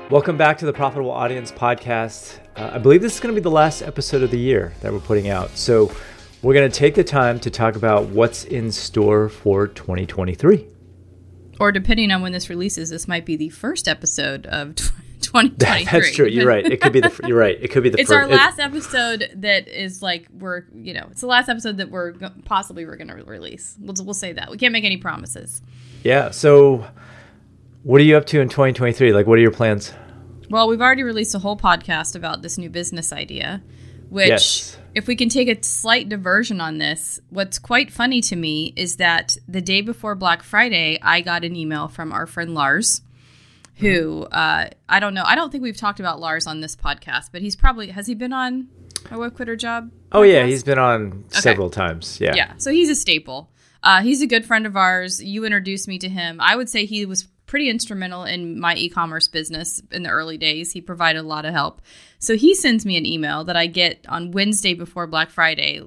Welcome back to the Profitable Audience Podcast. I believe this is going to be the last episode of the year that we're putting out. So we're going to take the time to talk about what's in store for 2023. Or depending on when this releases, this might be the first episode of 2023. That's true. You're right. It could be you're right. It could be the it's first. Our last episode that is like it's the last episode that we're going to release. We'll say that. We can't make any promises. Yeah. So what are you up to in 2023? Like, what are your plans? Well, we've already released a whole podcast about this new business idea, which if we can take a slight diversion on this, what's quite funny to me is that the day before Black Friday, I got an email from our friend Lars, who, I don't know. I don't think we've talked about Lars on this podcast, but has he been on My Wife Quit Her Job podcast? Oh, yeah. He's been on several times. Yeah. Yeah. So he's a staple. He's a good friend of ours. You introduced me to him. I would say he was pretty instrumental in my e-commerce business in the early days. He provided a lot of help. So he sends me an email that I get on Wednesday before Black Friday,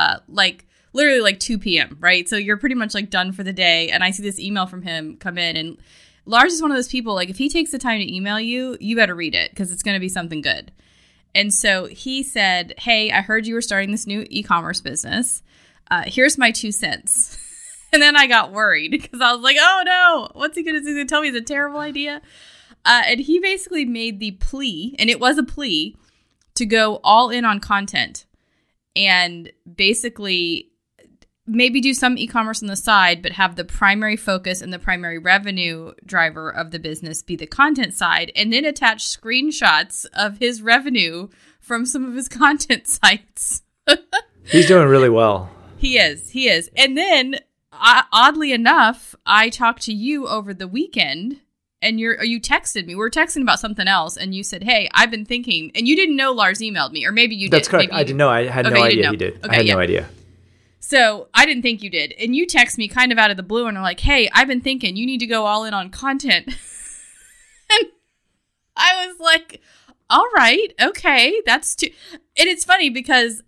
literally like 2 p.m., right? So you're pretty much like done for the day. And I see this email from him come in. And Lars is one of those people, like if he takes the time to email you, you better read it because it's going to be something good. And so he said, hey, I heard you were starting this new e-commerce business. Here's my 2 cents. And then I got worried because I was like, oh no, what's he going to do? He's going to tell me it's a terrible idea. And he basically made the plea, and it was a plea, to go all in on content and basically maybe do some e-commerce on the side, but have the primary focus and the primary revenue driver of the business be the content side, and then attach screenshots of his revenue from some of his content sites. He's doing really well. He is. And then oddly enough, I talked to you over the weekend and you texted me. We were texting about something else and you said, hey, I've been thinking, and you didn't know Lars emailed me, or maybe you did. That's correct. I didn't know. I had no idea he did. Okay, I had no idea. So I didn't think you did. And you text me kind of out of the blue and are like, hey, I've been thinking you need to go all in on content. And I was like, all right, okay, that's too. And it's funny because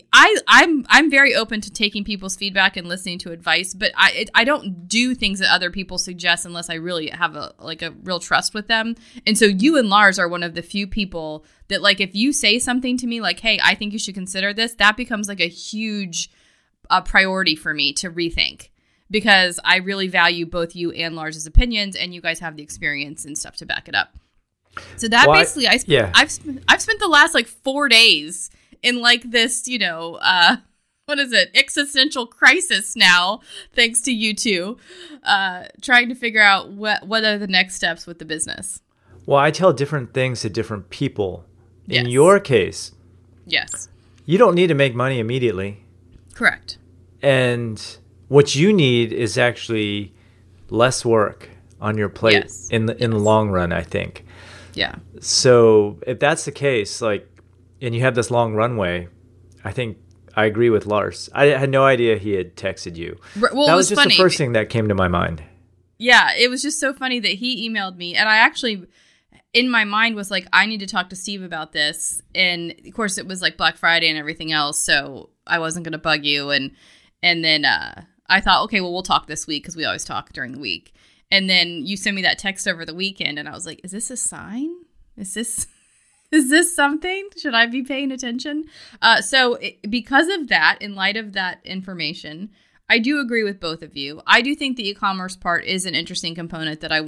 I'm very open to taking people's feedback and listening to advice, but I don't do things that other people suggest unless I really have a real trust with them. And so you and Lars are one of the few people that, like, if you say something to me like, hey, I think you should consider this, that becomes like a huge priority for me to rethink, because I really value both you and Lars's opinions, and you guys have the experience and stuff to back it up. So that I've spent the last like 4 days in like this, what is it? Existential crisis now, thanks to you two, trying to figure out what are the next steps with the business. Well, I tell different things to different people. Yes. In your case, yes, you don't need to make money immediately. Correct. And what you need is actually less work on your plate in the long run, I think. Yeah. So if that's the case, and you have this long runway, I think I agree with Lars. I had no idea he had texted you. Well, that it was just funny. The first thing that came to my mind. Yeah, it was just so funny that he emailed me, and I actually, in my mind, was like, I need to talk to Steve about this. And of course, it was like Black Friday and everything else, so I wasn't going to bug you. And then I thought, okay, well, we'll talk this week because we always talk during the week. And then you sent me that text over the weekend, and I was like, is this a sign? Is this something? Should I be paying attention? Because of that, in light of that information, I do agree with both of you. I do think the e-commerce part is an interesting component that I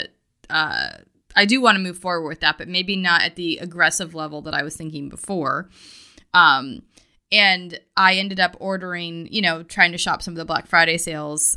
do want to move forward with that, but maybe not at the aggressive level that I was thinking before. And I ended up ordering, trying to shop some of the Black Friday sales,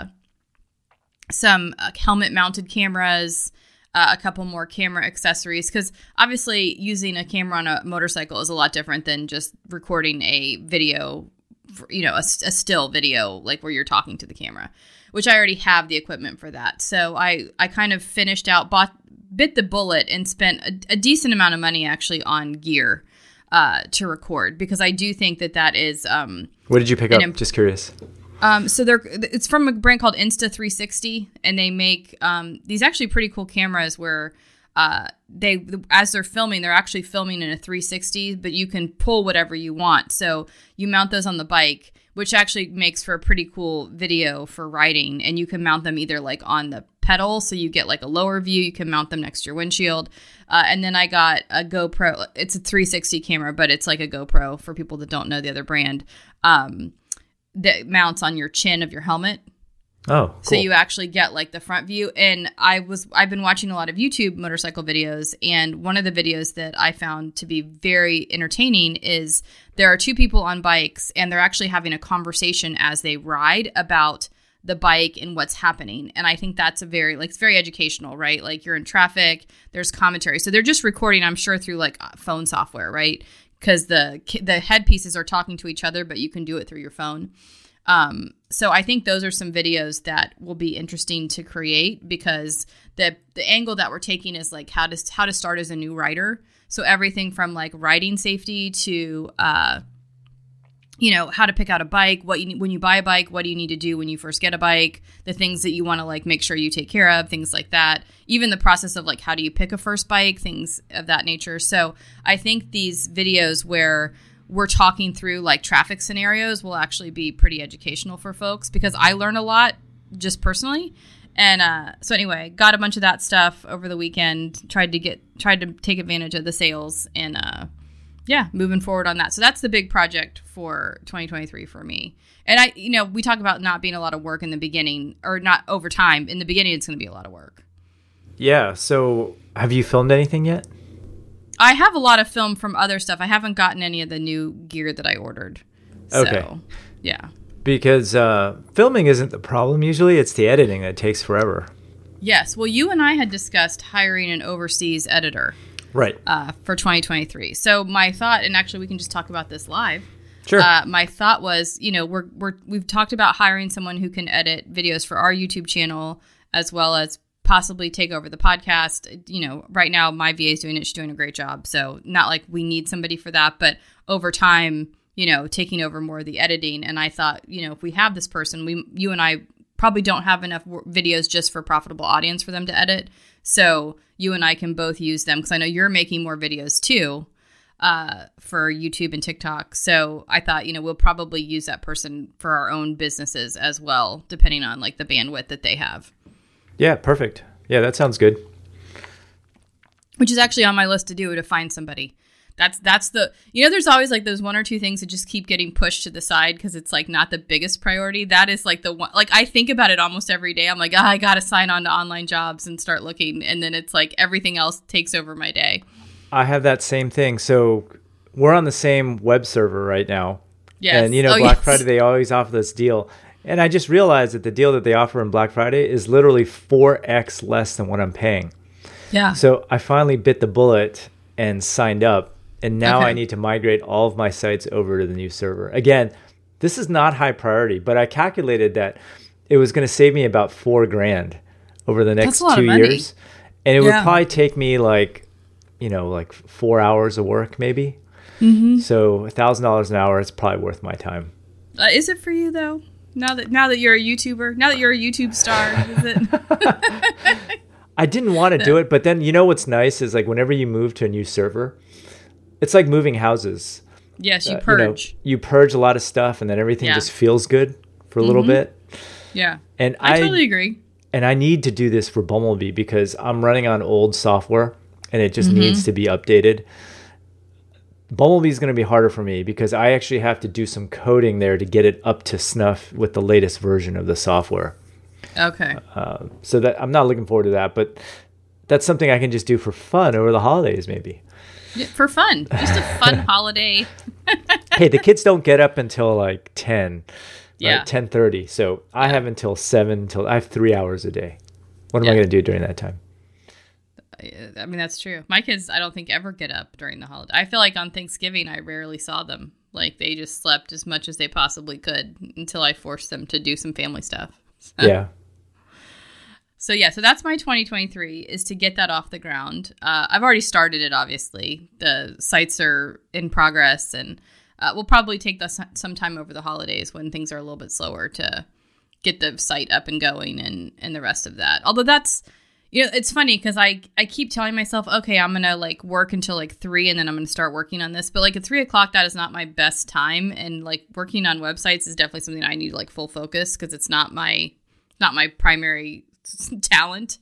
some helmet-mounted cameras, a couple more camera accessories, because obviously using a camera on a motorcycle is a lot different than just recording a video, a still video, like where you're talking to the camera, which I already have the equipment for that. So I kind of finished out, bit the bullet and spent a decent amount of money actually on gear to record, because I do think that is... what did you pick up? Just curious. So it's from a brand called Insta360, and they make these actually pretty cool cameras where as they're filming, they're actually filming in a 360, but you can pull whatever you want. So you mount those on the bike, which actually makes for a pretty cool video for riding, and you can mount them either like on the pedal, so you get like a lower view. You can mount them next to your windshield. And then I got a GoPro. It's a 360 camera, but it's like a GoPro for people that don't know the other brand, that mounts on your chin of your helmet. Oh, cool. So you actually get like the front view. And I've been watching a lot of YouTube motorcycle videos, and one of the videos that I found to be very entertaining is there are two people on bikes, and they're actually having a conversation as they ride about the bike and what's happening. And I think that's it's very educational, right? Like you're in traffic, there's commentary. So they're just recording, I'm sure, through like phone software, right? Because the headpieces are talking to each other, but you can do it through your phone. So I think those are some videos that will be interesting to create, because the angle that we're taking is like how to start as a new rider. So everything from like riding safety to, how to pick out a bike, when you buy a bike, what do you need to do when you first get a bike, the things that you want to like make sure you take care of, things like that. Even the process of like, how do you pick a first bike, things of that nature. So I think these videos where we're talking through like traffic scenarios will actually be pretty educational for folks, because I learn a lot just personally. And so anyway, got a bunch of that stuff over the weekend, tried to take advantage of the sales, and moving forward on that. So that's the big project for 2023 for me. And we talk about not being a lot of work in the beginning, or not over time. In the beginning, it's going to be a lot of work. Yeah. So have you filmed anything yet? I have a lot of film from other stuff. I haven't gotten any of the new gear that I ordered. Okay. So, yeah. Because filming isn't the problem usually. It's the editing that takes forever. Yes. Well, you and I had discussed hiring an overseas editor. Right. For 2023. So my thought, and actually we can just talk about this live. Sure. My thought was, we've talked about hiring someone who can edit videos for our YouTube channel, as well as possibly take over the podcast. Right now my VA is doing it. She's doing a great job. So not like we need somebody for that, but over time, taking over more of the editing. And I thought, if we have this person, you and I probably don't have enough videos just for Profitable Audience for them to edit. So you and I can both use them, because I know you're making more videos too, for YouTube and TikTok. So I thought, we'll probably use that person for our own businesses as well, depending on like the bandwidth that they have. Yeah, perfect. Yeah, that sounds good. Which is actually on my list to do, to find somebody. That's the, there's always like those one or two things that just keep getting pushed to the side because it's like not the biggest priority. That is like the one, like I think about it almost every day. I'm like, I got to sign on to online jobs and start looking. And then it's like everything else takes over my day. I have that same thing. So we're on the same web server right now. Yes. And Black Friday, they always offer this deal. And I just realized that the deal that they offer on Black Friday is literally 4x less than what I'm paying. Yeah. So I finally bit the bullet and signed up. And now I need to migrate all of my sites over to the new server. Again, this is not high priority, but I calculated that it was going to save me about $4,000 over the next 2 years. And it would probably take me like 4 hours of work maybe. Mm-hmm. So $1,000 an hour is probably worth my time. Is it for you though? Now that you're a YouTuber, now that you're a YouTube star, is it? I didn't want to do it, but then what's nice is like whenever you move to a new server, it's like moving houses. Yes, you purge. You purge a lot of stuff, and then everything just feels good for a little bit. Yeah, and I totally agree. And I need to do this for Bumblebee because I'm running on old software, and it just needs to be updated. Bumblebee is going to be harder for me because I actually have to do some coding there to get it up to snuff with the latest version of the software. Okay. So that I'm not looking forward to that, but that's something I can just do for fun over the holidays, maybe. Yeah, for fun, just a fun holiday. Hey, the kids don't get up until like 10, right? 10:30. So I have until 7 I have 3 hours a day. What am I going to do during that time? I mean, that's true. My kids, I don't think ever get up during the holiday. I feel like on Thanksgiving, I rarely saw them. Like they just slept as much as they possibly could until I forced them to do some family stuff. Yeah. So that's my 2023 is to get that off the ground. I've already started it, obviously. The sites are in progress, and we'll probably take some time over the holidays when things are a little bit slower to get the site up and going and the rest of that. Although that's, it's funny because I keep telling myself, okay, I'm going to like work until like 3 and then I'm going to start working on this. But like at 3 o'clock, that is not my best time. And like working on websites is definitely something I need like full focus because it's not my primary talent.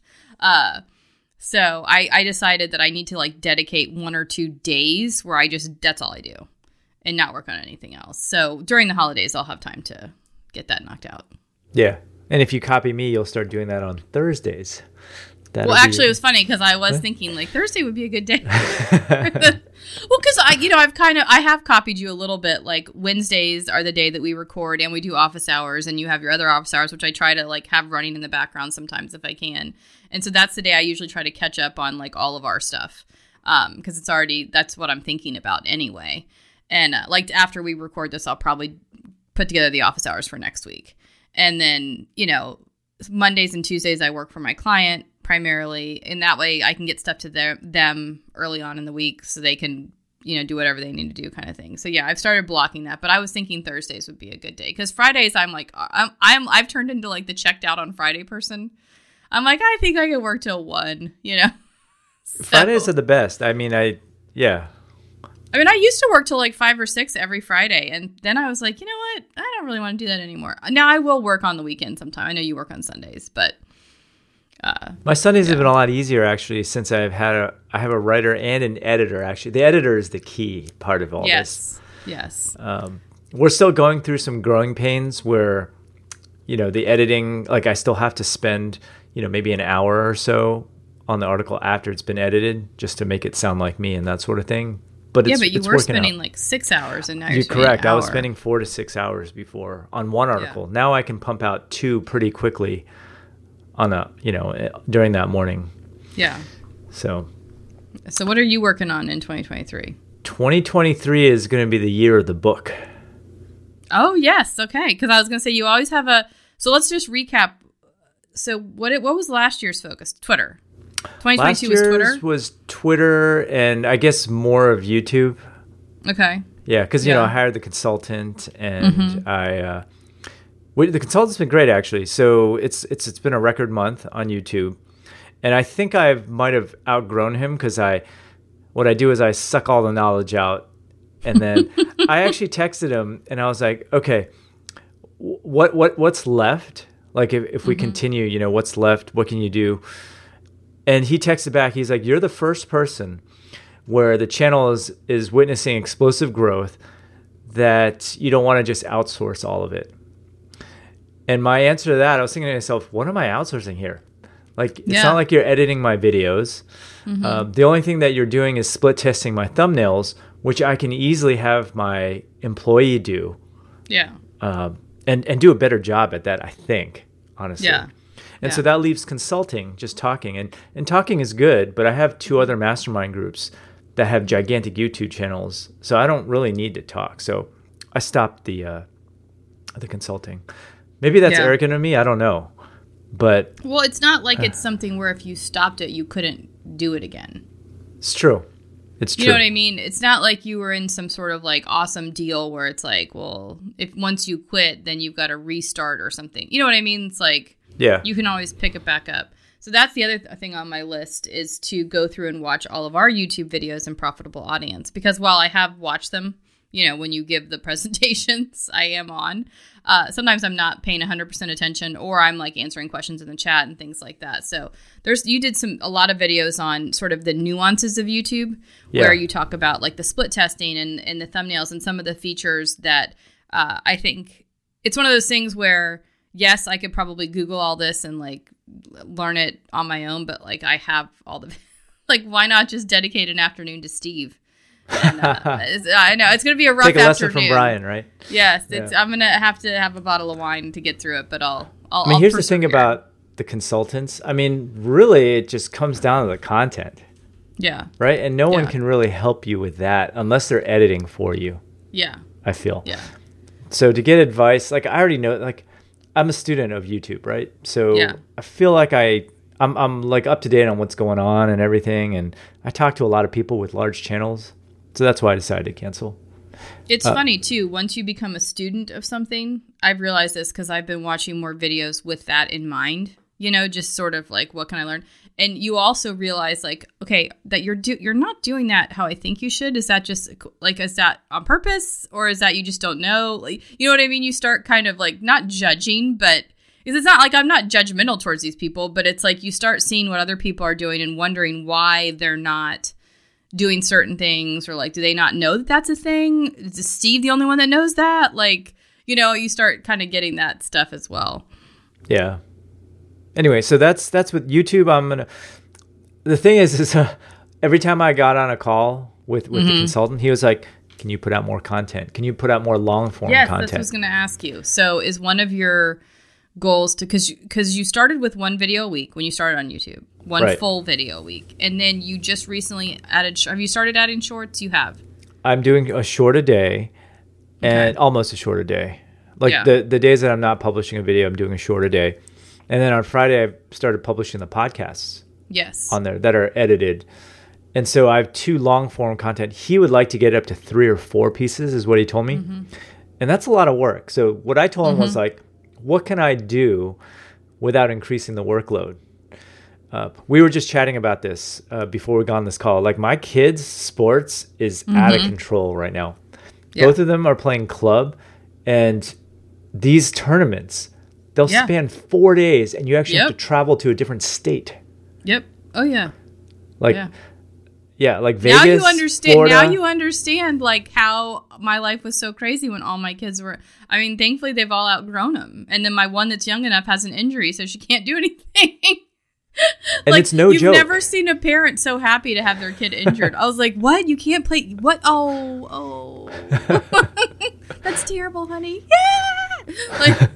So I decided that I need to like dedicate 1 or 2 days where that's all I do and not work on anything else. So during the holidays, I'll have time to get that knocked out. Yeah. And if you copy me, you'll start doing that on Thursdays. Well, actually, it was funny because I was thinking like Thursday would be a good day. Well, because I have copied you a little bit. Like Wednesdays are the day that we record and we do office hours, and you have your other office hours, which I try to like have running in the background sometimes if I can. And so that's the day I usually try to catch up on like all of our stuff because that's what I'm thinking about anyway. And like after we record this, I'll probably put together the office hours for next week, and then Mondays and Tuesdays I work for my client primarily, and that way I can get stuff to them early on in the week so they can do whatever they need to do kind of thing. So yeah, I've started blocking that, but I was thinking Thursdays would be a good day because Fridays I'm like I've turned into like the checked out on Friday person. I'm like, I think I could work till 1, So, Fridays are the best. I mean, I used to work till like 5 or 6 every Friday, and then I was like, you know what? I don't really want to do that anymore. Now I will work on the weekend sometime. I know you work on Sundays, but my Sundays have been a lot easier actually since I have a writer and an editor. Actually, the editor is the key part of all this. Yes. We're still going through some growing pains where, the editing, like I still have to spend, maybe an hour or so on the article after it's been edited just to make it sound like me and that sort of thing. But you were spending out. like 6 hours, and now you're correct. I was spending 4 to 6 hours before on one article. Yeah. Now I can pump out 2 pretty quickly on during that morning. Yeah. So what are you working on in 2023? 2023 is going to be the year of the book. Oh yes, okay. Because I was going to say you always have a. So let's just recap. So what was last year's focus? Twitter. 2022 was Twitter? Was Twitter and I guess more of YouTube. Okay. Yeah, because, I hired the consultant and the consultant's been great, actually. So it's been a record month on YouTube. And I think I might have outgrown him because what I do is I suck all the knowledge out. And then I actually texted him and I was like, okay, what's left? Like if we continue, what's left? What can you do? And he texted back. He's like, you're the first person where the channel is witnessing explosive growth that you don't want to just outsource all of it. And my answer to that, I was thinking to myself, what am I outsourcing here? Like, it's not like you're editing my videos. The only thing that you're doing is split testing my thumbnails, which I can easily have my employee do. Yeah. And do a better job at that, I think, honestly. Yeah. And so that leaves consulting, just talking. And talking is good, but I have 2 other mastermind groups that have gigantic YouTube channels, so I don't really need to talk. So I stopped the consulting. Maybe that's arrogant of me. I don't know. But well, it's not like it's something where if you stopped it, you couldn't do it again. It's true. It's true. You know what I mean? It's not like you were in some sort of like awesome deal where it's like, well, if once you quit, then you've got to restart or something. You know what I mean? It's like you can always pick it back up. So that's the other thing on my list is to go through and watch all of our YouTube videos in Profitable Audience. Because while I have watched them, when you give the presentations I am on, sometimes I'm not paying 100% attention or I'm like answering questions in the chat and things like that. So you did a lot of videos on sort of the nuances of YouTube where you talk about like the split testing and the thumbnails and some of the features that I think it's one of those things where, yes, I could probably Google all this and like learn it on my own, but like I have all the, like, why not just dedicate an afternoon to Steve? And, I know it's going to be a rough afternoon. Take a lesson from Brian, right? Yes, I'm going to have a bottle of wine to get through it, but I'll here's the thing about the consultants. I mean, really, it just comes down to the content. Yeah. Right? And no one can really help you with that unless they're editing for you. Yeah. I feel. Yeah. So to get advice, like I already know, like I'm a student of YouTube, right? So I feel like I'm like up to date on what's going on and everything. And I talk to a lot of people with large channels. So that's why I decided to cancel. It's funny, too. Once you become a student of something, I've realized this because I've been watching more videos with that in mind, just sort of like, what can I learn? And you also realize like, okay, that you're not doing that how I think you should. Is that just like, is that on purpose or is that you just don't know? Like, you know what I mean? You start kind of like not judging, but Because it's not like I'm not judgmental towards these people, but it's like you start seeing what other people are doing and wondering why they're not doing certain things, or like, do they not know that that's a thing? Is Steve the only one that knows that? Like, you know, you start kind of getting that stuff as well. Yeah. Anyway, so that's with YouTube. The thing is every time I got on a call with the consultant, he was like, can you put out more content? Can you put out more long form content? Yes, that's what I was going to ask you. So is one of your goals to, because you started with one video a week when you started on YouTube, one full video a week, and then you just recently added, have you started adding shorts? You have. I'm doing a short a day and almost a short a day. Like the days that I'm not publishing a video, I'm doing a short a day. And then on Friday, I started publishing the podcasts on there that are edited. And so I have 2 long form content. He would like to get up to 3 or 4 pieces is what he told me. And that's a lot of work. So what I told him was like, what can I do without increasing the workload? We were just chatting about this before we got on this call. Like my kids' sports is out of control right now. Both of them are playing club, and these tournaments, they'll span 4 days, and you actually have to travel to a different state. Oh yeah. Like, like Vegas, now you understand. Florida. Now you understand like how my life was so crazy when all my kids were. I mean, thankfully they've all outgrown them, and then my one that's young enough has an injury, so she can't do anything. And like, it's no joke. You've never seen a parent so happy to have their kid injured. I was like, "What? You can't play? What? Oh, that's terrible, honey." Yeah, like.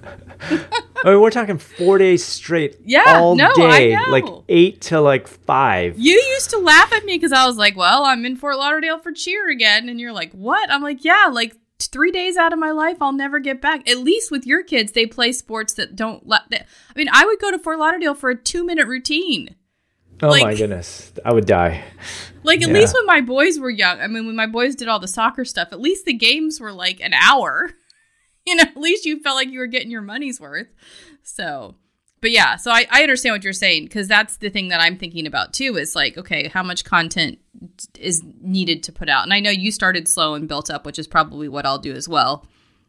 I mean, we're talking 4 days straight, day, I know. like 8 to like 5. You used to laugh at me because I was like, well, I'm in Fort Lauderdale for cheer again. And you're like, what? I'm like, yeah, like 3 days out of my life, I'll never get back. At least with your kids, they play sports that don't I mean, I would go to Fort Lauderdale for a 2-minute routine. Oh my goodness. I would die. Like at least when my boys were young, I mean, when my boys did all the soccer stuff, at least the games were like an hour. You know, at least you felt like you were getting your money's worth. So, but yeah, so I understand what you're saying, because that's the thing that I'm thinking about too, is like, okay, how much content is needed to put out? And I know you started slow and built up, which is probably what I'll do as well.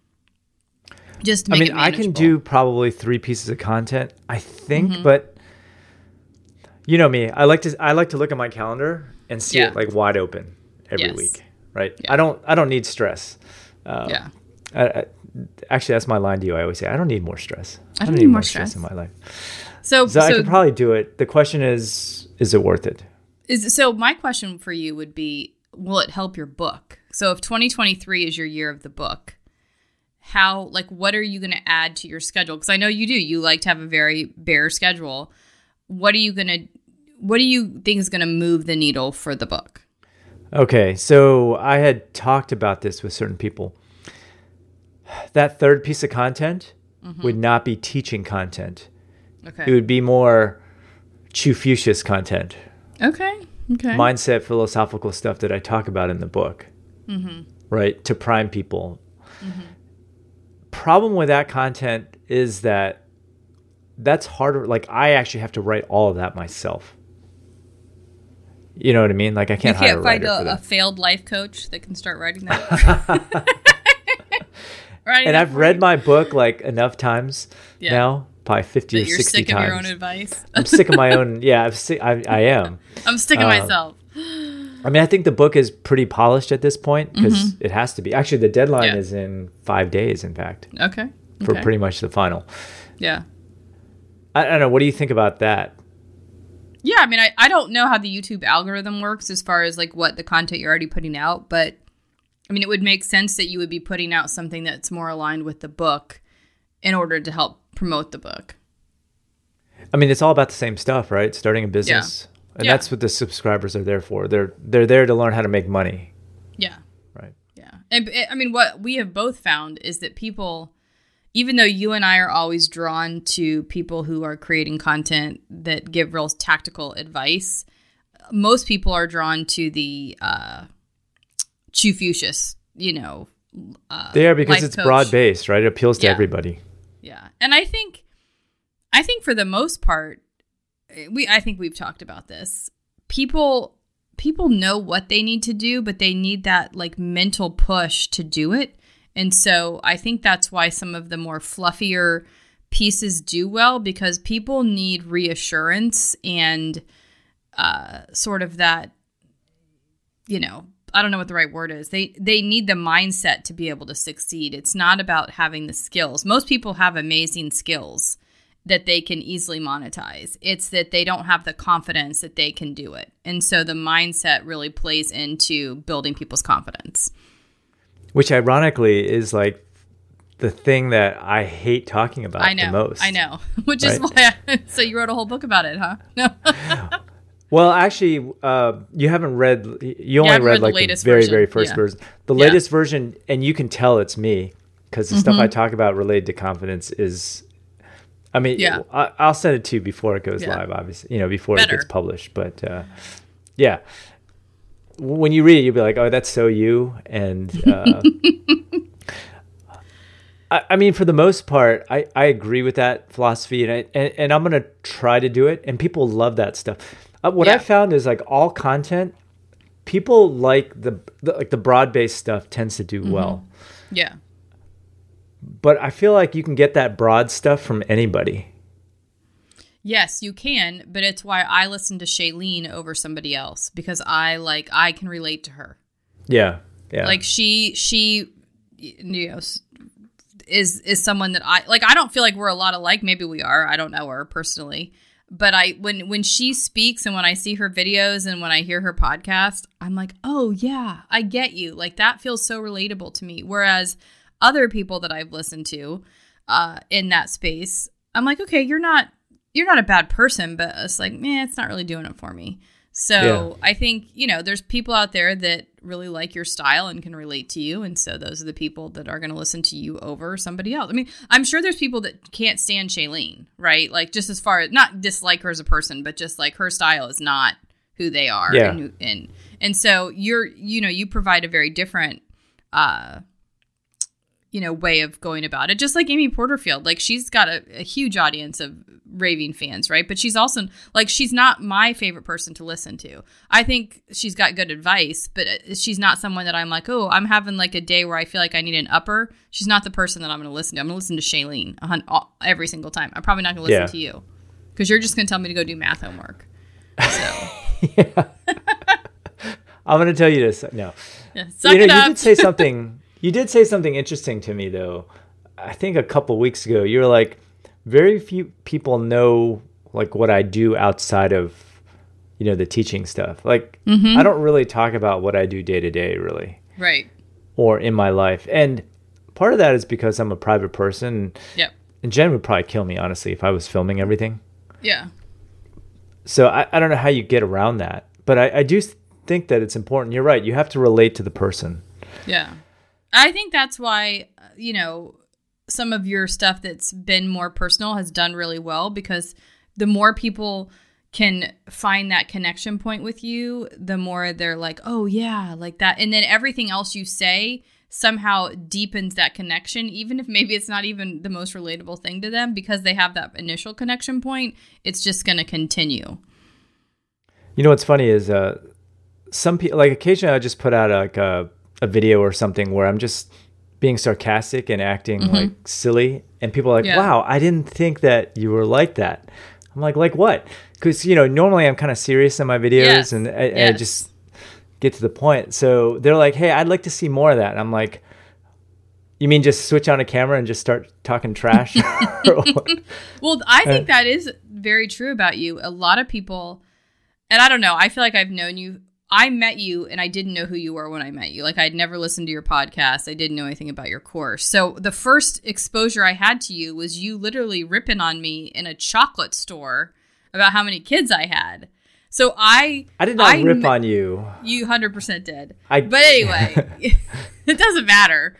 Just to make it manageable. I can do probably 3 pieces of content, I think, but you know me, I like to look at my calendar and see it like wide open every week, right? Yeah. I don't need stress. Actually, that's my line to you. I always say, I don't need more stress. I don't need more stress in my life. So I could probably do it. The question is it worth it? So my question for you would be, will it help your book? So if 2023 is your year of the book, what are you going to add to your schedule? Because I know you do. You like to have a very bare schedule. What do you think is going to move the needle for the book? Okay, so I had talked about this with certain people. That 3rd piece of content would not be teaching content. Okay. It would be more Chufucius content. Okay. Mindset, philosophical stuff that I talk about in the book. Right? To prime people. Problem with that content is that that's harder. Like, I actually have to write all of that myself. You know what I mean? Like, I can't hire a writer for that. You can't find a failed life coach that can start writing that. And I've read my book like enough times now, probably 50 or 60 times. You're sick of your own advice. I'm sick of my own. Yeah, I am. I'm sick of myself. I mean, I think the book is pretty polished at this point, because it has to be. Actually, the deadline is in 5 days, in fact. Okay. For pretty much the final. Yeah. I don't know. What do you think about that? Yeah, I mean, I don't know how the YouTube algorithm works as far as like what the content you're already putting out, but I mean, it would make sense that you would be putting out something that's more aligned with the book in order to help promote the book. I mean, it's all about the same stuff, right? Starting a business. Yeah. And that's what the subscribers are there for. They're there to learn how to make money. Yeah. Right. Yeah. And I mean, what we have both found is that people, even though you and I are always drawn to people who are creating content that give real tactical advice, most people are drawn to the Chufucius, they are, because it's broad based, right? It appeals to everybody. Yeah. And I think for the most part, I think we've talked about this. People know what they need to do, but they need that like mental push to do it. And so I think that's why some of the more fluffier pieces do well because people need reassurance and sort of that, I don't know what the right word is. They need the mindset to be able to succeed. It's not about having the skills. Most people have amazing skills that they can easily monetize. It's that they don't have the confidence that they can do it. And so the mindset really plays into building people's confidence. Which ironically is like the thing that I hate talking about the most. I know. Which is why so you wrote a whole book about it, huh? No. Well, actually, you haven't read. You only read like the very, very first version. The latest version, and you can tell it's me because the stuff I talk about related to confidence is. I mean, I'll send it to you before it goes live, obviously. Before it gets published. But when you read it, you'll be like, "Oh, that's so you." And I mean, for the most part, I agree with that philosophy, and I'm gonna try to do it. And people love that stuff. What I found is like all content, people like the broad-based stuff tends to do well. Yeah. But I feel like you can get that broad stuff from anybody. Yes, you can, but it's why I listen to Shailene over somebody else because I can relate to her. Yeah. Yeah. Like she is someone that I don't feel like we're a lot alike. Maybe we are. I don't know her personally. But when she speaks and when I see her videos and when I hear her podcast, I'm like, oh yeah, I get you. Like that feels so relatable to me. Whereas other people that I've listened to in that space, I'm like, okay, you're not a bad person, but it's like, it's not really doing it for me. So I think, there's people out there that really like your style and can relate to you. And so those are the people that are going to listen to you over somebody else. I mean, I'm sure there's people that can't stand Shailene, right? Like just as far as not dislike her as a person, but just like her style is not who they are. Yeah. And so you provide a very different, way of going about it. Just like Amy Porterfield, like she's got a huge audience of raving fans, right? But she's also like, she's not my favorite person to listen to. I think she's got good advice, but she's not someone that I'm like, oh, I'm having like a day where I feel like I need an upper. She's not the person that I'm going to listen to. I'm going to listen to Shailene every single time. I'm probably not going to listen to you because you're just going to tell me to go do math homework. So I'm going to tell you this. No, suck it up. You did say something. You did say something interesting to me, though. I think a couple weeks ago, you were like, very few people know like what I do outside of, the teaching stuff. Like, I don't really talk about what I do day to day, really. Right. Or in my life. And part of that is because I'm a private person. Yep. And Jen would probably kill me, honestly, if I was filming everything. Yeah. So I don't know how you get around that. But I do think that it's important. You're right. You have to relate to the person. Yeah. I think that's why, some of your stuff that's been more personal has done really well because the more people can find that connection point with you, the more they're like, oh yeah, like that. And then everything else you say somehow deepens that connection, even if maybe it's not even the most relatable thing to them because they have that initial connection point. It's just going to continue. What's funny is some people, like occasionally I just put out like a video or something where I'm just being sarcastic and acting like silly, and people are like, wow, I didn't think that you were like that. I'm like what? Because normally I'm kind of serious in my videos and I just get to the point. So they're like, hey, I'd like to see more of that. And I'm like, you mean just switch on a camera and just start talking trash? Well, I think that is very true about you. A lot of people, and I don't know, I feel like I've known you. I met you and I didn't know who you were when I met you. Like I'd never listened to your podcast. I didn't know anything about your course. So the first exposure I had to you was you literally ripping on me in a chocolate store about how many kids I had. So I did not rip on you. You 100% did. But anyway, it doesn't matter.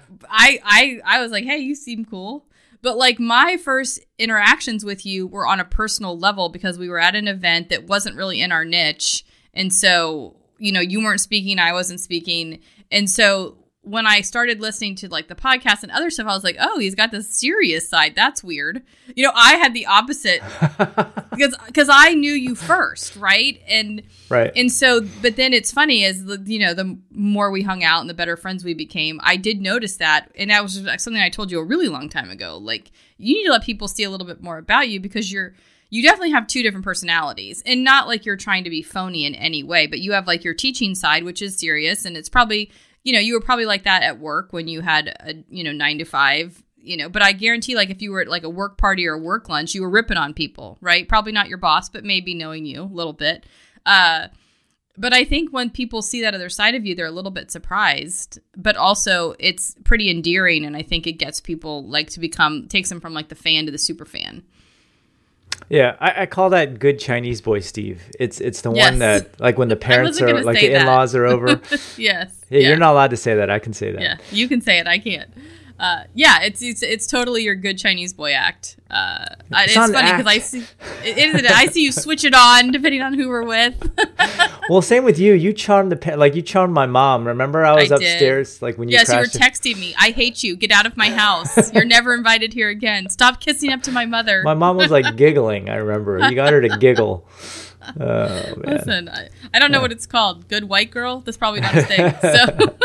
I was like, hey, you seem cool. But like my first interactions with you were on a personal level because we were at an event that wasn't really in our niche. And so, you weren't speaking, I wasn't speaking. And so when I started listening to like the podcast and other stuff, I was like, oh, he's got this serious side. That's weird. You know, I had the opposite because I knew you first, right? And so, but then it's funny as the more we hung out and the better friends we became, I did notice that, and that was something I told you a really long time ago. Like, you need to let people see a little bit more about you because you definitely have two different personalities, and not like you're trying to be phony in any way, but you have like your teaching side, which is serious, and it's probably. You were probably like that at work when you had a 9 to 5, but I guarantee like if you were at like a work party or a work lunch, you were ripping on people, right? Probably not your boss, but maybe knowing you a little bit. But I think when people see that other side of you, they're a little bit surprised, but also it's pretty endearing. And I think it gets people like takes them from like the fan to the super fan. Yeah, I call that good Chinese boy, Steve. It's the one that, like, when the parents are, like, the in-laws are over. Yes. Yeah, you're not allowed to say that. I can say that. Yeah, you can say it. I can't. It's totally your good Chinese boy act. It's funny because I see you switch it on depending on who we're with. Well, same with you. You charmed you charmed my mom. Remember, I was upstairs like when you crashed. Yes, you were texting me. I hate you. Get out of my house. You're never invited here again. Stop kissing up to my mother. My mom was like giggling. I remember you got her to giggle. Oh, man. Listen, I don't know what it's called. Good white girl. That's probably not a thing.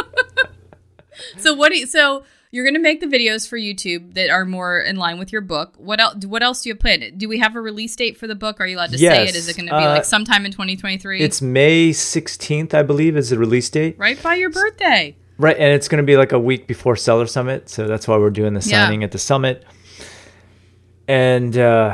So you're going to make the videos for YouTube that are more in line with your book. What else do you have planned? Do we have a release date for the book? Are you allowed to say it? Is it going to be like sometime in 2023? It's May 16th, I believe, is the release date. Right by your birthday. Right, and it's going to be like a week before Seller Summit, so that's why we're doing the signing at the summit. And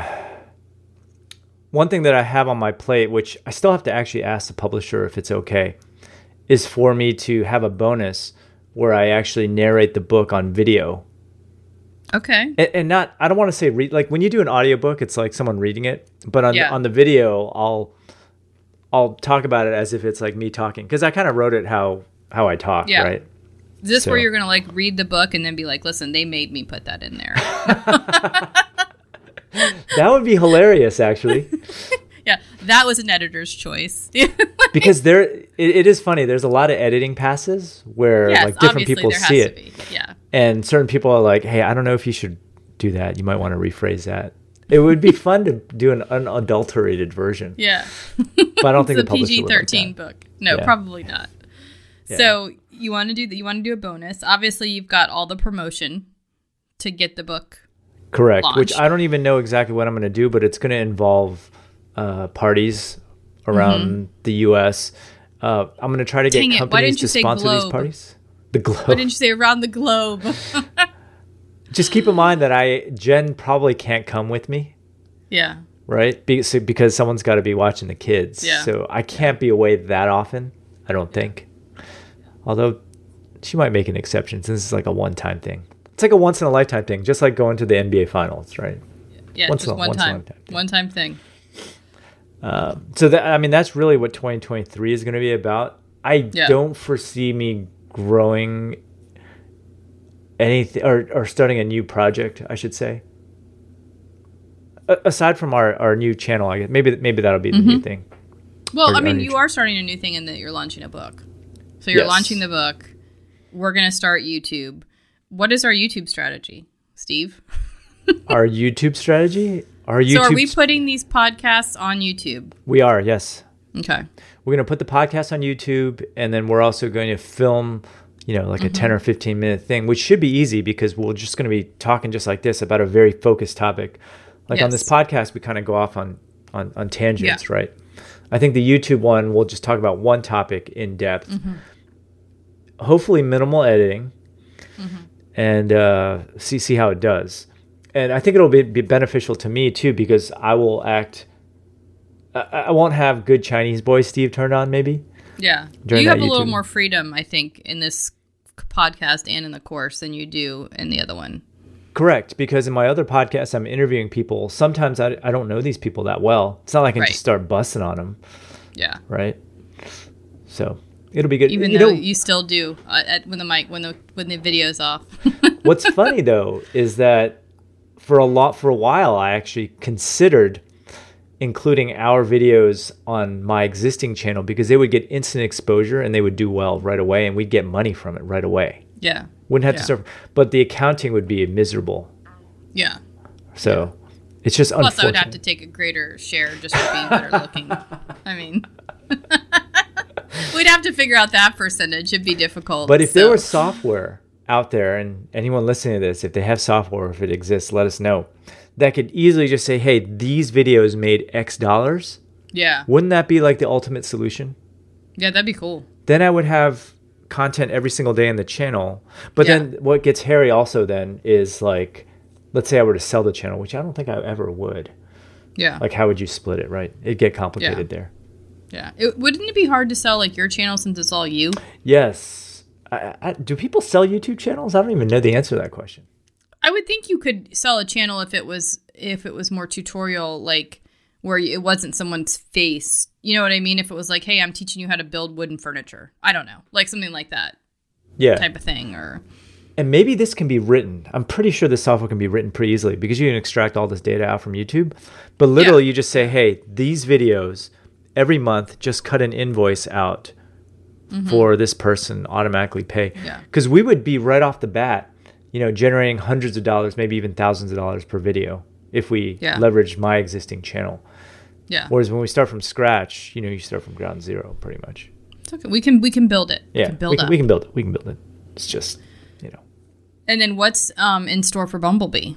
one thing that I have on my plate, which I still have to actually ask the publisher if it's okay, is for me to have a bonus where I actually narrate the book on video. Okay. And not, I don't want to say read, like when you do an audiobook, it's like someone reading it, but on the video, I'll talk about it as if it's like me talking, because I kind of wrote it how I talk, right? Is this where you're going to like read the book and then be like, listen, they made me put that in there? That would be hilarious, actually. Yeah, that was an editor's choice. Because it is funny. There's a lot of editing passes where like different people see it. Yeah. And certain people are like, hey, I don't know if you should do that. You might want to rephrase that. It would be fun to do an unadulterated version. Yeah. But I don't think the publisher would like PG-13 book. No, probably not. Yeah. So you want to do a bonus. Obviously, you've got all the promotion to get the book correct, launched. Which I don't even know exactly what I'm going to do, but it's going to involve parties around the U.S. I'm going to try to get companies to sponsor these parties. The globe. Why didn't you say around the globe? Just keep in mind that Jen probably can't come with me. Yeah. Right? Because someone's got to be watching the kids. Yeah. So I can't be away that often, I don't think. Although she might make an exception since it's like a one-time thing. It's like a once-in-a-lifetime thing, just like going to the NBA Finals, right? Yeah, just one time thing. So that's really what 2023 is going to be about. I don't foresee me growing anything or starting a new project, I should say. Aside from our new channel, I guess maybe that'll be the new thing. Well, you are starting a new thing in that you're launching a book. So you're launching the book. We're going to start YouTube. What is our YouTube strategy, Steve? Our YouTube strategy? So are we putting these podcasts on YouTube? We are, yes. Okay. We're going to put the podcast on YouTube, and then we're also going to film, a 10 or 15 minute thing, which should be easy because we're just going to be talking just like this about a very focused topic. Like on this podcast, we kind of go off on tangents, right? I think the YouTube one, we'll just talk about one topic in depth. Hopefully minimal editing, and see how it does. And I think it'll be beneficial to me too, because I won't have good Chinese boy Steve turned on maybe. Yeah. You have a little more freedom, I think, in this podcast and in the course than you do in the other one. Correct. Because in my other podcasts, I'm interviewing people. Sometimes I don't know these people that well. It's not like I can just start busting on them. Yeah. Right. So it'll be good. Even though you still do when the video's off. What's funny though is that for a while, I actually considered including our videos on my existing channel because they would get instant exposure and they would do well right away and we'd get money from it right away. Yeah. Wouldn't have to suffer, but the accounting would be miserable. Yeah. So it's just Plus, unfortunate. I would have to take a greater share just for being better looking. I mean, we'd have to figure out that percentage. It'd be difficult. But if there was software out there, and anyone listening to this, if they have software, if it exists, let us know. That could easily just say, hey, these videos made X dollars. Yeah. Wouldn't that be like the ultimate solution? Yeah, that'd be cool. Then I would have content every single day on the channel. But then what gets hairy also then is like, let's say I were to sell the channel, which I don't think I ever would. Yeah. Like, how would you split it, right? It'd get complicated there. Yeah. Wouldn't it be hard to sell like your channel since it's all you? Yes. Do people sell YouTube channels? I don't even know the answer to that question. I would think you could sell a channel if it was more tutorial, like where it wasn't someone's face. You know what I mean? If it was like, hey, I'm teaching you how to build wooden furniture. I don't know. Like something like that. Yeah. Type of thing. And maybe this can be written. I'm pretty sure this software can be written pretty easily because you can extract all this data out from YouTube. But literally you just say, hey, these videos every month, just cut an invoice out for this person, automatically pay. Because we would be right off the bat, generating hundreds of dollars, maybe even thousands of dollars per video if we leveraged my existing channel. Yeah. Whereas when we start from scratch, you start from ground zero pretty much. It's okay. We can build it. Yeah. We can build it. It's just, And then what's in store for Bumblebee?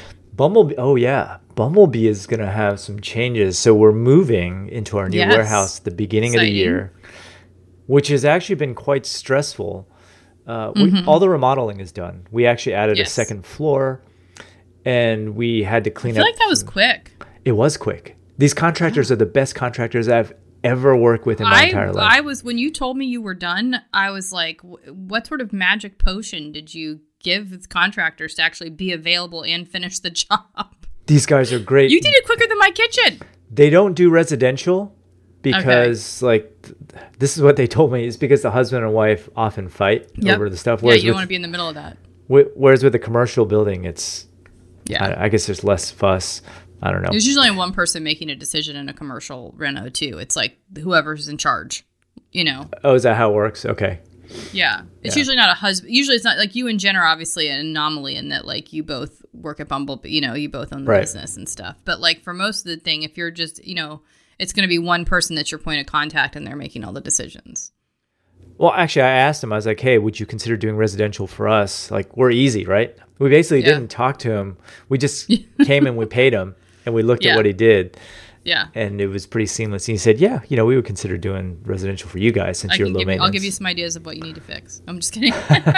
Bumblebee is going to have some changes. So we're moving into our new warehouse at the beginning of the year, which has actually been quite stressful. All the remodeling is done. We actually added a second floor, and we had to clean up. I feel like that was quick. It was quick. These contractors are the best contractors I've ever worked with in my entire life. When you told me you were done, I was like, what sort of magic potion did you give contractors to actually be available and finish the job? These guys are great. You did it quicker than my kitchen. They don't do residential because this is what they told me, is because the husband and wife often fight over the stuff. Whereas you don't want to be in the middle of that. Whereas with a commercial building, it's, I guess there's less fuss. I don't know. There's usually one person making a decision in a commercial reno too. It's like whoever's in charge, Oh, is that how it works? Okay. Yeah. It's usually not a husband. Usually it's not like you and Jen are obviously an anomaly in that like you both work at Bumblebee, you both own the business and stuff. But like for most of the thing, if you're just, it's going to be one person that's your point of contact and they're making all the decisions. Well, actually, I asked him, I was like, hey, would you consider doing residential for us? Like, we're easy, right? We basically didn't talk to him. We just came and we paid him and we looked at what he did. Yeah. And it was pretty seamless. And he said, we would consider doing residential for you guys since you're low maintenance. I'll give you some ideas of what you need to fix. I'm just kidding.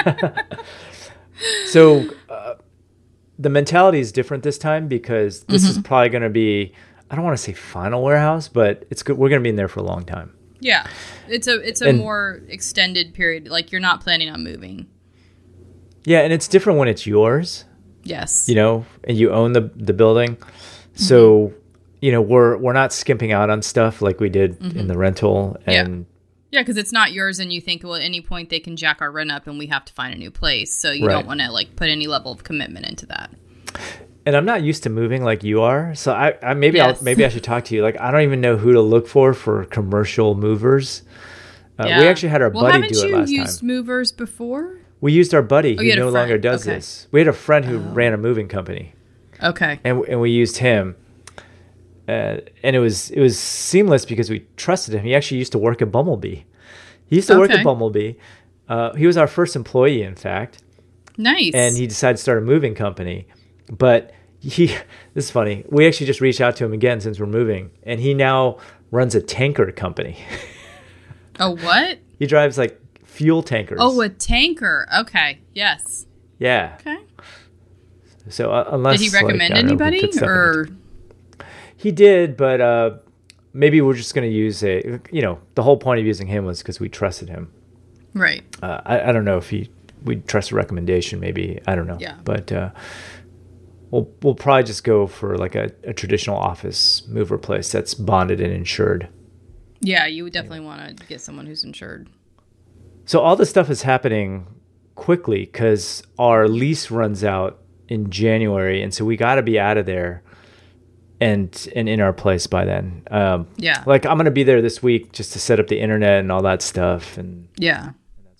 So the mentality is different this time because this is probably going to be, I don't want to say final warehouse, but it's good. We're going to be in there for a long time. Yeah. It's a more extended period. Like you're not planning on moving. Yeah. And it's different when it's yours. Yes. And you own the building. So, we're not skimping out on stuff like we did in the rental. And yeah, because it's not yours and you think, well, at any point they can jack our rent up and we have to find a new place. So you don't want to like put any level of commitment into that. And I'm not used to moving like you are. So maybe I should talk to you. Like, I don't even know who to look for commercial movers. We actually had our buddy do it last time. Haven't you used movers before? We used our buddy who no longer does this. We had a friend who ran a moving company. Okay. And we used him. And it was seamless because we trusted him. He actually used to work at Bumblebee. He used to work at Bumblebee. He was our first employee, in fact. Nice. And he decided to start a moving company. But this is funny. We actually just reached out to him again since we're moving. And he now runs a tanker company. A what? He drives like fuel tankers. Oh, a tanker. Okay. Yes. Yeah. Okay. So unless... Did he recommend anybody? Or... He did, but maybe we're just going to use the whole point of using him was because we trusted him. Right. I don't know if we'd trust a recommendation, maybe. I don't know. Yeah. But we'll probably just go for like a traditional office mover place that's bonded and insured. Yeah, you would definitely want to get someone who's insured. So all this stuff is happening quickly because our lease runs out in January, and so we got to be out of there and in our place by then. Like I'm going to be there this week just to set up the internet and all that stuff. And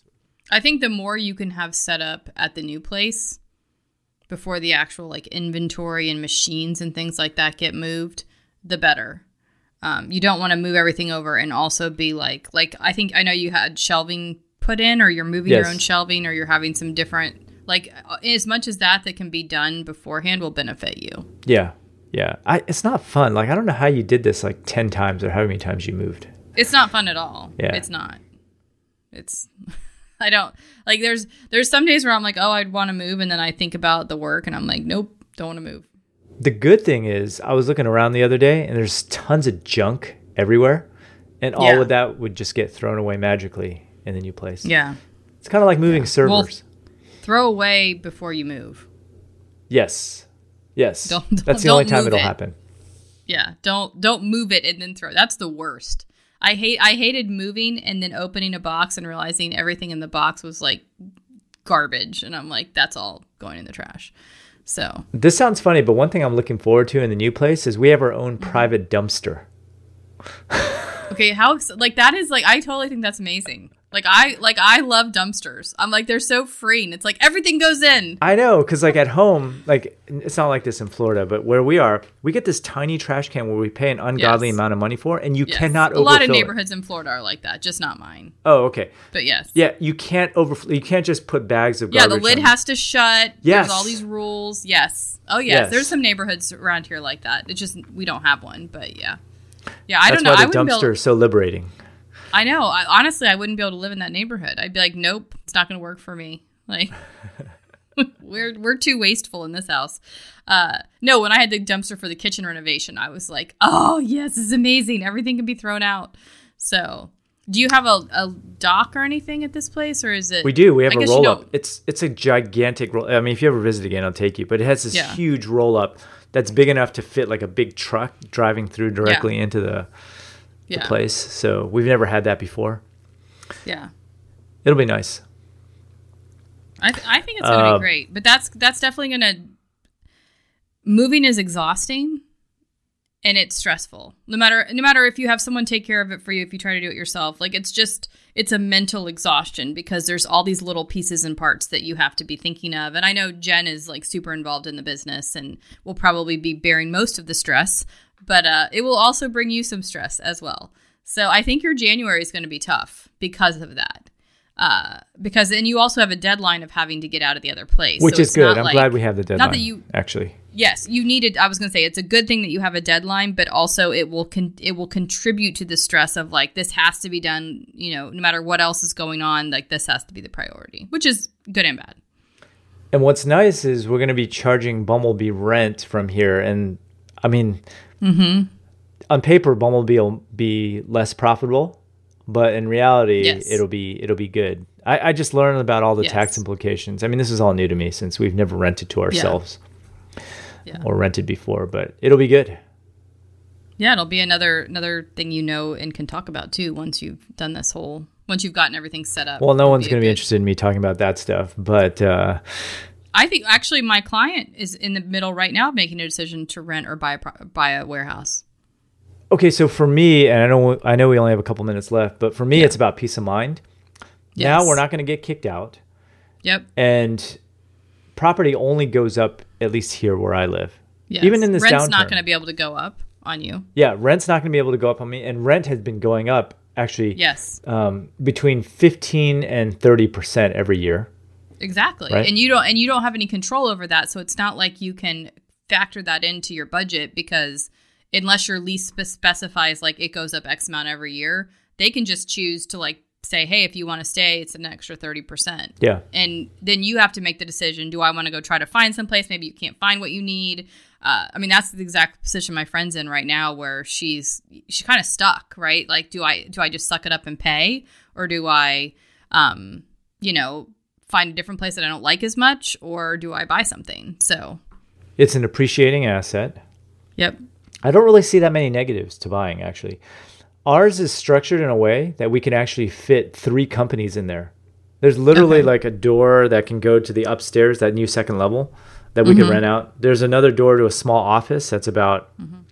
I think the more you can have set up at the new place before the actual like inventory and machines and things like that get moved, the better. You don't want to move everything over and also be like I know you had shelving put in, or you're moving your own shelving, or you're having some different, like as much as that can be done beforehand will benefit you. Yeah. Yeah. It's not fun. Like, I don't know how you did this like 10 times or how many times you moved. It's not fun at all. Yeah. It's not. It's, I don't, like there's some days where I'm like, oh, I'd want to move. And then I think about the work and I'm like, nope, don't want to move. The good thing is I was looking around the other day and there's tons of junk everywhere. And all of that would just get thrown away magically in the new place. Yeah. It's kind of like moving servers. Well, throw away before you move. Yes. Yes. Don't That's the only time it'll happen. Yeah. Don't move it and then throw. That's the worst. I hated moving and then opening a box and realizing everything in the box was like garbage. And I'm like, that's all going in the trash. So this sounds funny, but one thing I'm looking forward to in the new place is we have our own private dumpster. Okay, how like that is like I totally think that's amazing. I love dumpsters. I'm like, they're so freeing. It's like everything goes in. I know, because like at home, like it's not like this in Florida, but where we are, we get this tiny trash can where we pay an ungodly amount of money for, and you cannot overfill it. A lot of neighborhoods in Florida are like that, just not mine. Oh, okay. But yes. Yeah, you can't you can't just put bags of garbage. Yeah, the lid has to shut. Yes. There's all these rules. Yes. Oh, yes. There's some neighborhoods around here like that. It's just we don't have one, but yeah. Yeah, I don't know. That's why the dumpster is so liberating. I know. Honestly, I wouldn't be able to live in that neighborhood. I'd be like, nope, it's not going to work for me. Like, we're too wasteful in this house. No, when I had the dumpster for the kitchen renovation, I was like, oh, yes, this is amazing. Everything can be thrown out. So, do you have a dock or anything at this place, or is it? We do. We have a roll-up. It's a gigantic roll. I mean, if you ever visit again, I'll take you. But it has this huge roll-up that's big enough to fit like a big truck driving through directly into the place. So we've never had that before. Yeah. It'll be nice. I think it's going to be great. But that's definitely going to... Moving is exhausting and it's stressful. No matter if you have someone take care of it for you, if you try to do it yourself. Like it's a mental exhaustion because there's all these little pieces and parts that you have to be thinking of. And I know Jen is like super involved in the business and will probably be bearing most of the stress. But it will also bring you some stress as well. So I think your January is going to be tough because of that. Because then you also have a deadline of having to get out of the other place. Which is good. I'm glad we have the deadline. Not that you actually. Yes, you needed. I was going to say it's a good thing that you have a deadline, but also it will contribute to the stress of like this has to be done. No matter what else is going on, like this has to be the priority, which is good and bad. And what's nice is we're going to be charging Bumblebee rent from here, and I mean. Mm-hmm. On paper, Bumblebee will be less profitable, but in reality, it'll be good. I just learned about all the tax implications. I mean, this is all new to me since we've never rented to ourselves or rented before, but it'll be good. Yeah, it'll be another thing and can talk about too once you've done once you've gotten everything set up. Well, no one's going to be interested in me talking about that stuff, but. I think actually my client is in the middle right now of making a decision to rent or buy a warehouse. Okay, so for me, and I know we only have a couple minutes left, but for me, it's about peace of mind. Yes. Now we're not going to get kicked out. Yep. And property only goes up, at least here where I live. Yes. Even in this downturn. Rent's not going to be able to go up on you. Yeah, rent's not going to be able to go up on me, and rent has been going up actually. Yes. Between 15 and 30% every year. Exactly. Right? And you don't have any control over that. So it's not like you can factor that into your budget because unless your lease specifies like it goes up X amount every year, they can just choose to like say, hey, if you want to stay, it's an extra 30%. Yeah. And then you have to make the decision. Do I want to go try to find someplace? Maybe you can't find what you need. I mean, that's the exact position my friend's in right now where she's kind of stuck, right? Like, do I just suck it up and pay? Or do I, find a different place that I don't like as much, or do I buy something? So it's an appreciating asset. Yep. I don't really see that many negatives to buying, actually. Ours is structured in a way that we can actually fit 3 companies in there. There's literally like a door that can go to the upstairs, that new second level that we could rent out. There's another door to a small office that's about,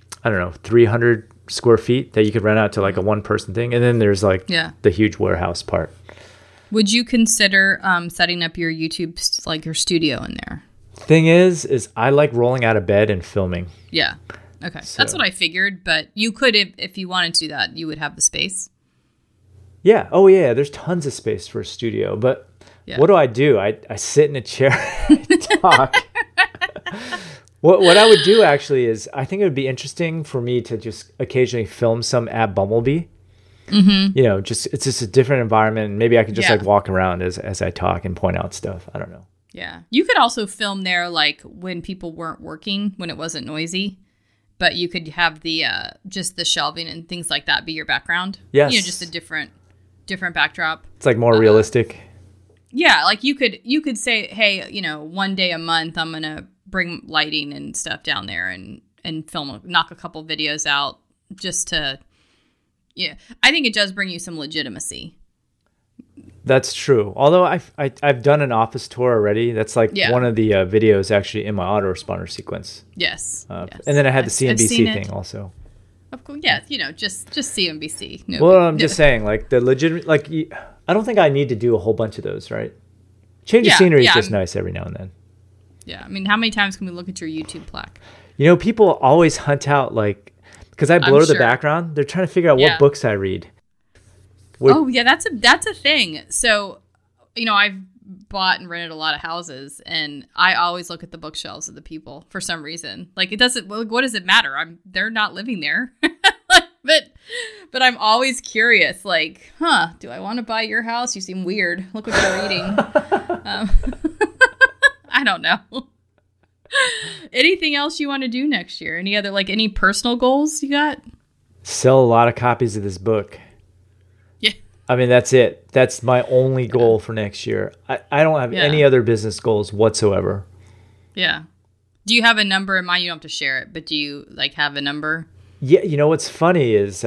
300 square feet that you could rent out to like a one-person thing. And then there's like the huge warehouse part. Would you consider setting up your YouTube, like your studio in there? Thing is I like rolling out of bed and filming. Yeah. Okay. So, that's what I figured, but you could, if you wanted to do that, you would have the space. Yeah. Oh yeah. There's tons of space for a studio, but what do? I sit in a chair and talk. What I would do actually is I think it would be interesting for me to just occasionally film some at Bumblebee. Mm-hmm. You know, it's just a different environment. And maybe I could just like walk around as I talk and point out stuff. I don't know. Yeah. You could also film there like when people weren't working, when it wasn't noisy, but you could have the just the shelving and things like that be your background. Yes. You know, just a different backdrop. It's like more realistic. Yeah, like you could say, hey, you know, one day a month I'm going to bring lighting and stuff down there and film, knock a couple videos out just to, yeah. I think it does bring you some legitimacy. That's true. Although I've done an office tour already. That's like one of the videos actually in my autoresponder sequence. Yes. And then I had the CNBC thing also. Of course, yeah. You know, just CNBC. No, well, I'm just saying, like the legitimate, like I don't think I need to do a whole bunch of those, right? Change of scenery is just nice every now and then. Yeah, I mean, how many times can we look at your YouTube plaque? You know, people always hunt out like because I blur the background. They're trying to figure out what books I read. That's a thing. So, you know, I've bought and rented a lot of houses, and I always look at the bookshelves of the people for some reason. Like, it doesn't. Well, what does it matter? They're not living there, but I'm always curious. Like, do I want to buy your house? You seem weird. Look what you're reading. I don't know. Anything else you want to do next year? Any personal goals you got? Sell a lot of copies of this book. I mean, that's it. That's my only goal for next year. I don't have any other business goals whatsoever. Yeah. Do you have a number in mind? You don't have to share it, but do you have a number? Yeah. You know, what's funny is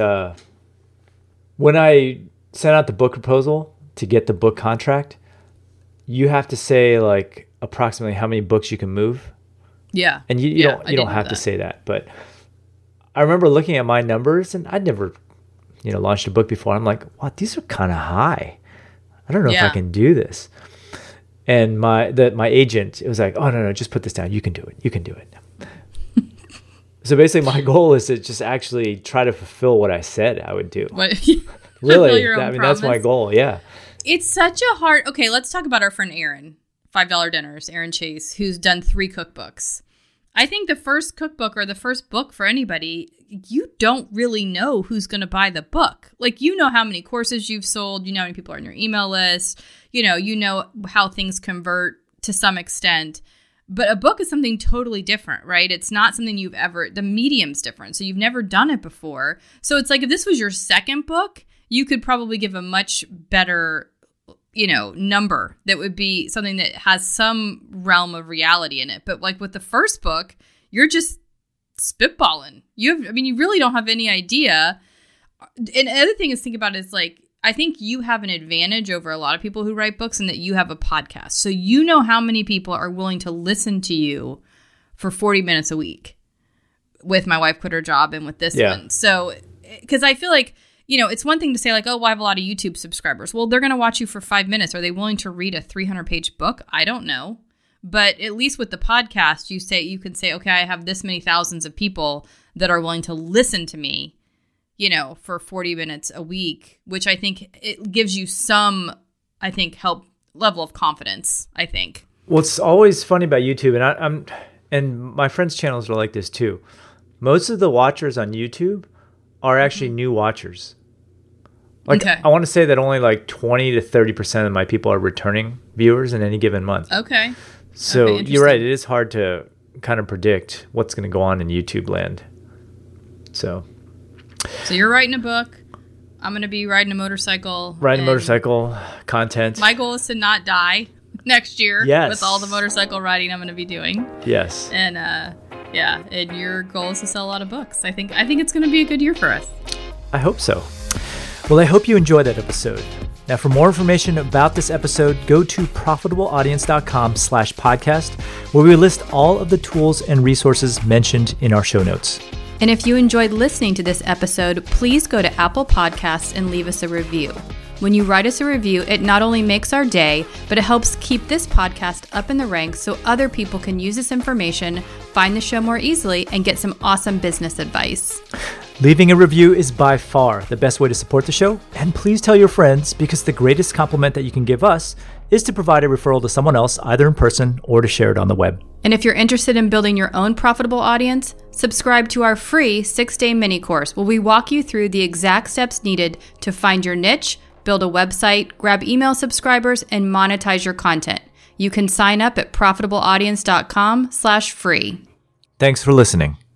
when I sent out the book proposal to get the book contract, you have to say like approximately how many books you can move. Yeah. And you don't have to say that. But I remember looking at my numbers, and I'd never launched a book before. I'm like, wow, these are kind of high. I don't know if I can do this. And my agent, it was like, oh, no, just put this down. You can do it. So basically my goal is to just actually try to fulfill what I said I would do. Really? That's my goal. Yeah. It's such a hard, okay, let's talk about our friend Aaron, $5 Dinners, Aaron Chase, who's done 3 cookbooks. I think the first cookbook or the first book for anybody, you don't really know who's going to buy the book. Like, you know how many courses you've sold, you know how many people are on your email list, you know how things convert to some extent. But a book is something totally different, right? It's not something the medium's different. So you've never done it before. So it's like if this was your second book, you could probably give a much better number that would be something that has some realm of reality in it. But like with the first book, you're just spitballing. You really don't have any idea. And the other thing is, think about it is like, I think you have an advantage over a lot of people who write books in that you have a podcast. So you know how many people are willing to listen to you for 40 minutes a week with My Wife Quit Her Job and with this one. So, because I feel like, it's one thing to say like, oh, well, I have a lot of YouTube subscribers. Well, they're going to watch you for 5 minutes. Are they willing to read a 300-page book? I don't know. But at least with the podcast, you can say, okay, I have this many thousands of people that are willing to listen to me, for 40 minutes a week, which I think it gives you some, level of confidence, I think. What's always funny about YouTube, and my friends' channels are like this too. Most of the watchers on YouTube are actually new watchers. Like, okay. I want to say that only like 20 to 30% of my people are returning viewers in any given month. Okay. So you're right. It is hard to kind of predict what's going to go on in YouTube land. So you're writing a book. I'm going to be riding a motorcycle. Riding motorcycle content. My goal is to not die next year with all the motorcycle riding I'm going to be doing. Yes. And and your goal is to sell a lot of books. I think it's going to be a good year for us. I hope so. Well, I hope you enjoyed that episode. Now, for more information about this episode, go to profitableaudience.com/podcast, where we list all of the tools and resources mentioned in our show notes. And if you enjoyed listening to this episode, please go to Apple Podcasts and leave us a review. When you write us a review, it not only makes our day, but it helps keep this podcast up in the ranks so other people can use this information, find the show more easily, and get some awesome business advice. Leaving a review is by far the best way to support the show, and please tell your friends, because the greatest compliment that you can give us is to provide a referral to someone else, either in person or to share it on the web. And if you're interested in building your own profitable audience, subscribe to our free 6-day mini course where we walk you through the exact steps needed to find your niche, build a website, grab email subscribers, and monetize your content. You can sign up at profitableaudience.com/free. Thanks for listening.